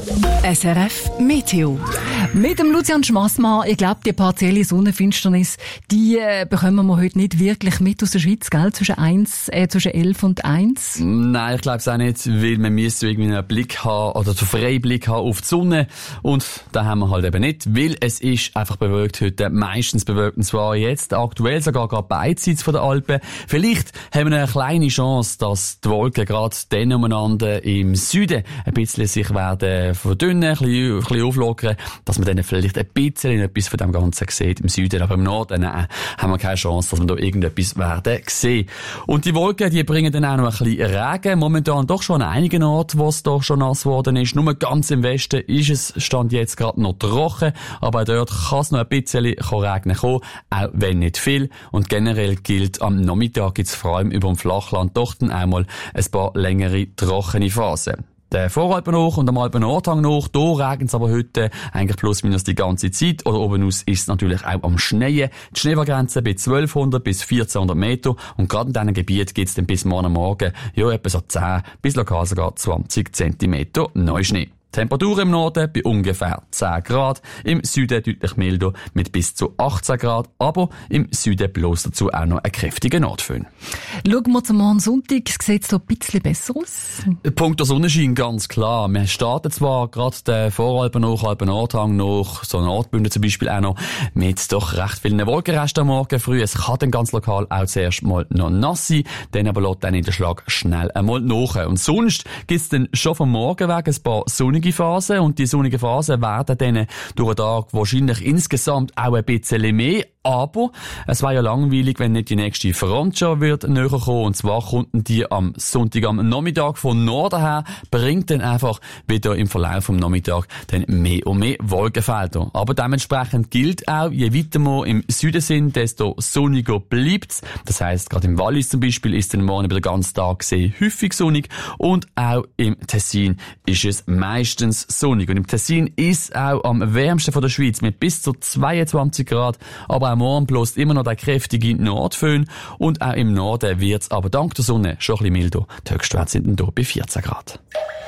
S R F Meteo. Mit dem Lucian Schmassmann, ich glaube, die partielle Sonnenfinsternis, die äh, bekommen wir heute nicht wirklich mit aus der Schweiz, gell? Zwischen eins, äh, zwischen elf und eins. Nein, ich glaube es auch nicht, weil man müsste irgendwie einen Blick haben, oder zu freien Blick haben auf die Sonne. Und da haben wir halt eben nicht, weil es ist einfach bewölkt heute, meistens bewölkt, und zwar jetzt aktuell sogar gerade beidseits von der Alpen. Vielleicht haben wir eine kleine Chance, dass die Wolken gerade dann umeinander im Süden ein bisschen sich werden verdünnen, ein bisschen, ein bisschen auflockern, dass man dann vielleicht ein bisschen etwas von dem Ganzen sieht im Süden, aber im Norden äh, haben wir keine Chance, dass wir da irgendetwas werden sehen. Und die Wolken, die bringen dann auch noch ein bisschen Regen, momentan doch schon an einigen Orten, wo es doch schon nass geworden ist. Nur ganz im Westen ist es Stand jetzt gerade noch trocken, aber dort kann es noch ein bisschen regnen kommen, auch wenn nicht viel. Und generell gilt, am Nachmittag gibt es vor allem über dem Flachland doch dann einmal ein paar längere trockene Phasen. Der Voralpen hoch und am Alpenordhang noch, da regnet es aber heute eigentlich plus minus die ganze Zeit. Oder oben aus ist es natürlich auch am Schneien. Die Schneefallgrenze bei zwölfhundert bis vierzehnhundert Meter. Und gerade in diesem Gebiet gibt es dann bis morgen Morgen, ja, etwa so zehn bis lokal sogar zwanzig Zentimeter Neuschnee. Temperatur im Norden bei ungefähr zehn Grad, im Süden deutlich milder mit bis zu achtzehn Grad, aber im Süden bloß dazu auch noch ein kräftiger Nordföhn. Schauen wir zum Morgen Sonntag, sieht es da ein bisschen besser aus? Punkt der Sonnenschein, ganz klar. Wir starten zwar gerade den Voralpen noch, Alpenordhang noch, so Nordbünden zum Beispiel auch noch, mit doch recht vielen Wolkenresten am Morgen früh. Es kann dann ganz lokal auch zuerst mal noch nass sein, dann aber lässt dann in der Schlag schnell einmal nach. Und sonst gibt es dann schon vom Morgen weg ein paar sonnige Phasen, und die sonnigen Phasen werden dann durch den Tag wahrscheinlich insgesamt auch ein bisschen mehr. Aber es war ja langweilig, wenn nicht die nächste Front schon wird näher kommen. Und zwar kommt die am Sonntag am Nachmittag von Norden her, bringt dann einfach wieder im Verlauf vom Nachmittag dann mehr und mehr Wolkenfelder. Aber dementsprechend gilt auch, je weiter wir im Süden sind, desto sonniger bleibt's. Das heisst, gerade im Wallis zum Beispiel ist dann morgen über den ganzen Tag sehr häufig sonnig, und auch im Tessin ist es meistens sonnig. Und im Tessin ist auch am wärmsten von der Schweiz mit bis zu zweiundzwanzig Grad, aber auch morgen bläst immer noch der kräftige Nordföhn, und auch im Norden wird es aber dank der Sonne schon ein bisschen milder. Die Höchstwerte sind dann hier bei vierzehn Grad.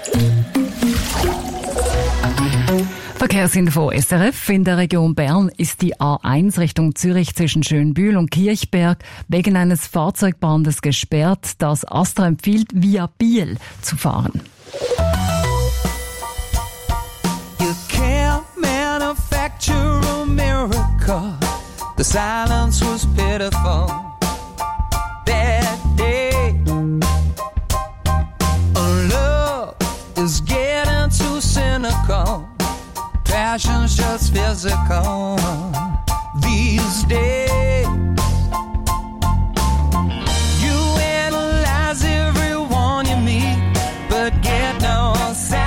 Verkehrsinfo S R F. In der Region Bern ist die A eins Richtung Zürich zwischen Schönbühl und Kirchberg wegen eines Fahrzeugbrandes gesperrt. Das Astra empfiehlt, via Biel zu fahren. You can't manufacture a miracle. The silence was pitiful that day. Love is getting too cynical. Passion's just physical these days. You analyze everyone you meet, but get no sign.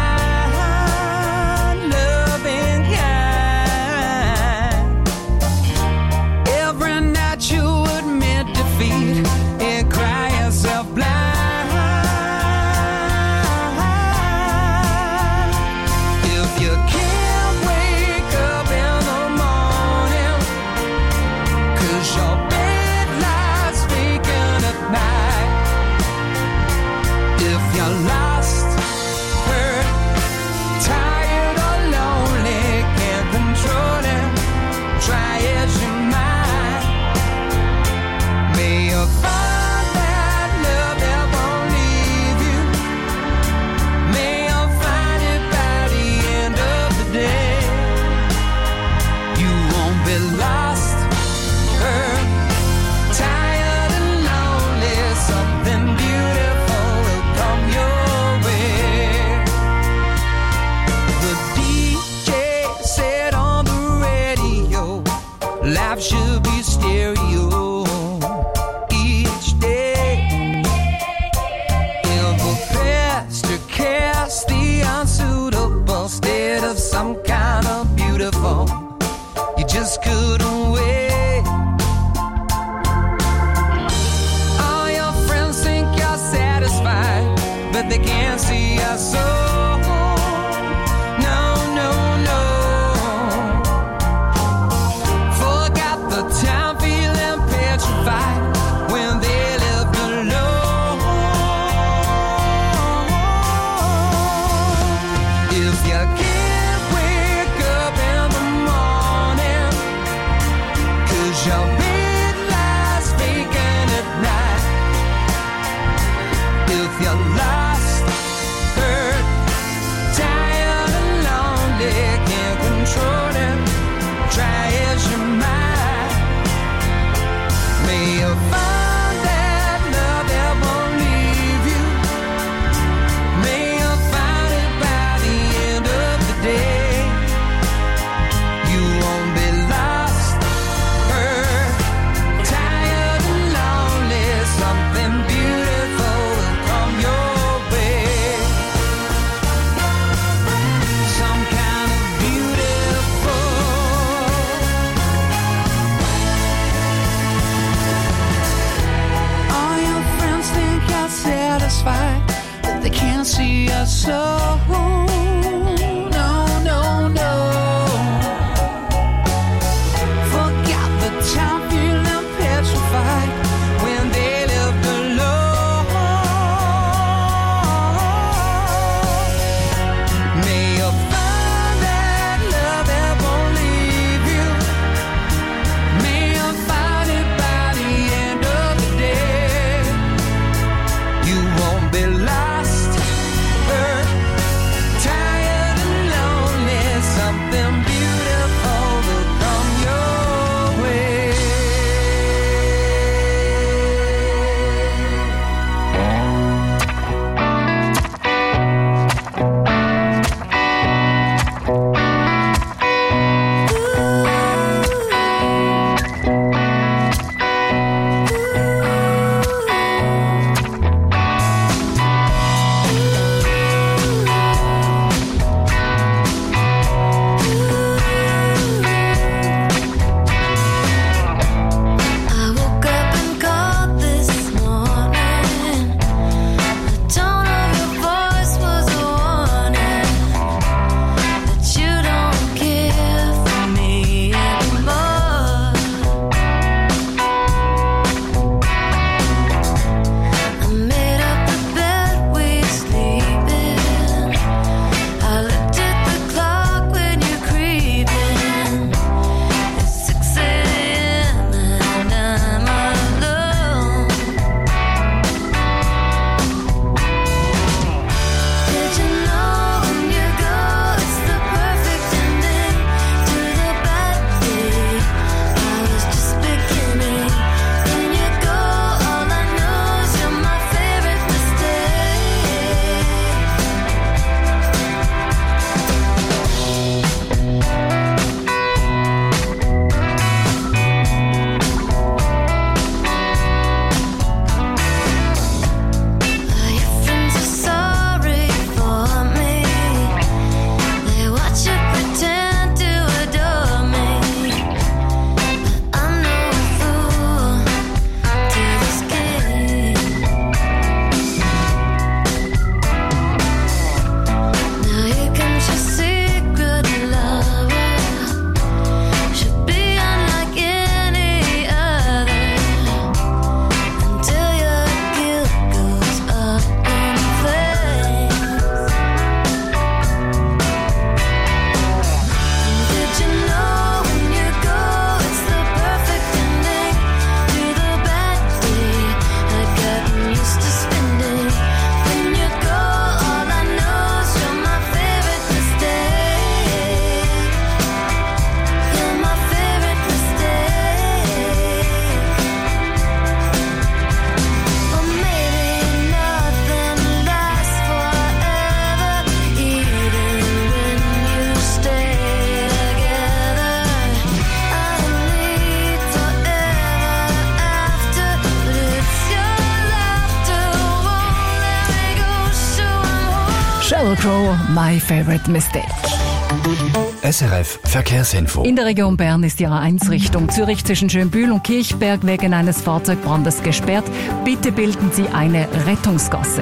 Life should be stereo each day. Ever past to cast the unsuitable state of some kind of beautiful. You just couldn't wait. All your friends think you're satisfied, but they can't see your soul. Time feeling petrified that they can't see us so. No, no, no. Forgot the time feeling petrified when they lived alone. May you find that love that won't leave you. May you find it by the end of the day. You won't be lost, hurt, tired and lonely. Something beautiful will come your way. I woke up and called this morning. The tone of your voice was a warning that you don't care for me anymore. I made up the bed we sleep in. I looked at the clock when you're creeping. It's six a.m. and I'm alone. Did you know when you go, it's the perfect ending to the bad day? I was just beginning. When you go, all I know is you're my favorite mistake. Your friends are sorry for me. They watch you pretend to adore me, but I'm no fool to this game. Now here comes your secret lover. Should be unlike any other until your guilt goes up in flames. Did you know when you go, it's the perfect ending to the bad day I'd gotten used to spending? When you go, all I know is you're my favorite mistake. You're my favorite mistake. Or maybe nothing lasts forever, even when you stay together. I don't need forever after, but it's your laughter won't let me go. So I'm Sheryl Crow, My Favorite Mistake. S R F Verkehrsinfo. In der Region Bern ist die A eins Richtung Zürich zwischen Schönbühl und Kirchberg wegen eines Fahrzeugbrandes gesperrt. Bitte bilden Sie eine Rettungsgasse.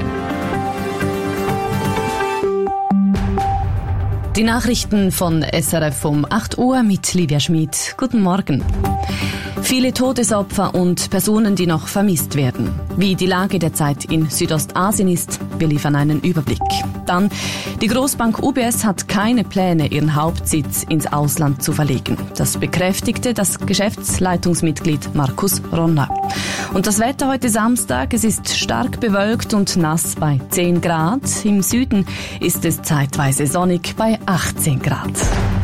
Die Nachrichten von S R F um acht Uhr mit Livia Schmid. Guten Morgen. Viele Todesopfer und Personen, die noch vermisst werden. Wie die Lage derzeit in Südostasien ist, wir liefern einen Überblick. Dann, die Großbank U B S hat keine Pläne, ihren Hauptsitz ins Ausland zu verlegen. Das bekräftigte das Geschäftsleitungsmitglied Markus Ronner. Und das Wetter heute Samstag, es ist stark bewölkt und nass bei zehn Grad. Im Süden ist es zeitweise sonnig bei achtzehn Grad.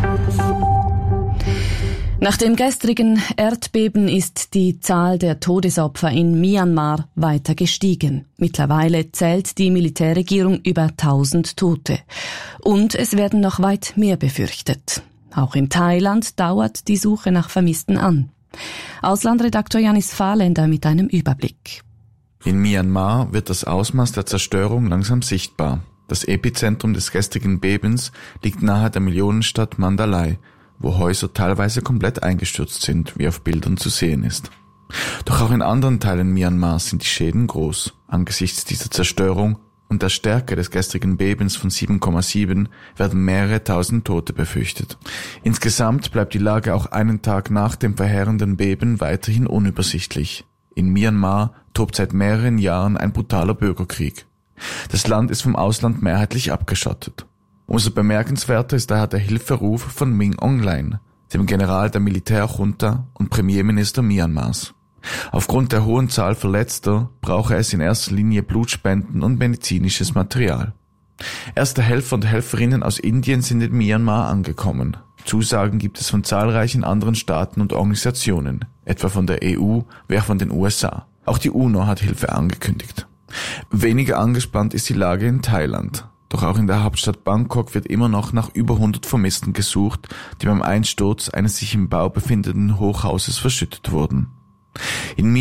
Nach dem gestrigen Erdbeben ist die Zahl der Todesopfer in Myanmar weiter gestiegen. Mittlerweile zählt die Militärregierung über tausend Tote. Und es werden noch weit mehr befürchtet. Auch in Thailand dauert die Suche nach Vermissten an. Auslandredaktor Janis Fahrländer mit einem Überblick. In Myanmar wird das Ausmaß der Zerstörung langsam sichtbar. Das Epizentrum des gestrigen Bebens liegt nahe der Millionenstadt Mandalay, wo Häuser teilweise komplett eingestürzt sind, wie auf Bildern zu sehen ist. Doch auch in anderen Teilen Myanmars sind die Schäden groß. Angesichts dieser Zerstörung und der Stärke des gestrigen Bebens von sieben Komma sieben werden mehrere tausend Tote befürchtet. Insgesamt bleibt die Lage auch einen Tag nach dem verheerenden Beben weiterhin unübersichtlich. In Myanmar tobt seit mehreren Jahren ein brutaler Bürgerkrieg. Das Land ist vom Ausland mehrheitlich abgeschottet. Umso bemerkenswerter ist daher der Hilferuf von Min Aung Hlaing, dem General der Militärjunta und Premierminister Myanmars. Aufgrund der hohen Zahl Verletzter brauche es in erster Linie Blutspenden und medizinisches Material. Erste Helfer und Helferinnen aus Indien sind in Myanmar angekommen. Zusagen gibt es von zahlreichen anderen Staaten und Organisationen, etwa von der E U wie auch von den U S A. Auch die UNO hat Hilfe angekündigt. Weniger angespannt ist die Lage in Thailand. Doch auch in der Hauptstadt Bangkok wird immer noch nach über hundert Vermissten gesucht, die beim Einsturz eines sich im Bau befindenden Hochhauses verschüttet wurden. In